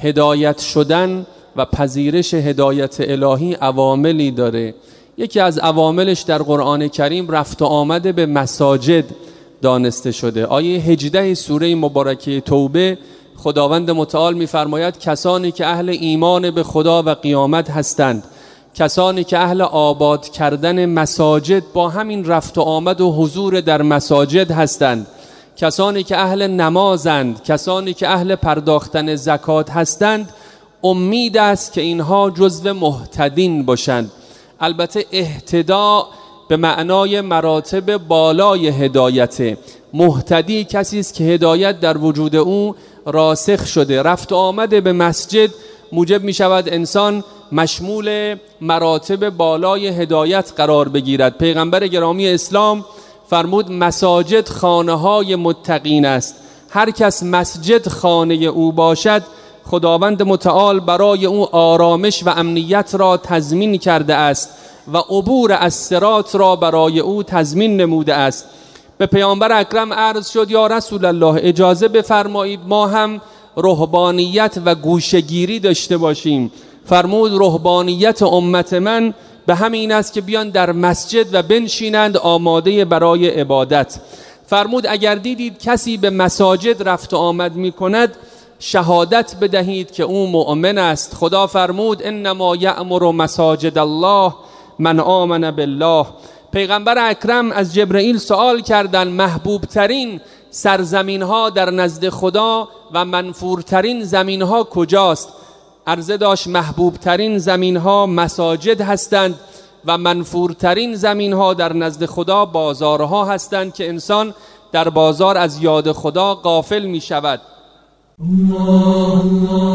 هدایت شدن و پذیرش هدایت الهی عواملی داره. یکی از عواملش در قرآن کریم رفت و آمده به مساجد دانسته شده. آیه 18 سوره مبارکه توبه خداوند متعال می‌فرماید کسانی که اهل ایمان به خدا و قیامت هستند، کسانی که اهل آباد کردن مساجد با همین رفت و آمد و حضور در مساجد هستند، کسانی که اهل نمازند، کسانی که اهل پرداختن زکات هستند، امید است که اینها جزو مهتدین باشند. البته اهتداء به معنای مراتب بالای هدایت. مهتدی کسی است که هدایت در وجود او راسخ شده. رفت و آمد به مسجد موجب می شود انسان مشمول مراتب بالای هدایت قرار بگیرد. پیغمبر گرامی اسلام فرمود مساجد خانه های متقین است. هر کس مسجد خانه او باشد خداوند متعال برای او آرامش و امنیت را تضمین کرده است و عبور از صراط را برای او تضمین نموده است. به پیامبر اکرم عرض شد یا رسول الله اجازه بفرمایید ما هم رهبانیت و گوشه‌گیری داشته باشیم. فرمود رهبانیت امت من به همین است که بیان در مسجد و بنشینند آماده برای عبادت. فرمود اگر دیدید کسی به مساجد رفت و آمد می کند شهادت بدهید که او مؤمن است. خدا فرمود انما یأمر مساجد الله من آمن بالله. پیغمبر اکرم از جبرئیل سوال کردند محبوب ترین سرزمین ها در نزد خدا و منفورترین زمین ها کجاست؟ عرضه داشت محبوب ترین زمین ها مساجد هستند و منفورترین زمین ها در نزد خدا بازارها هستند که انسان در بازار از یاد خدا غافل می شود.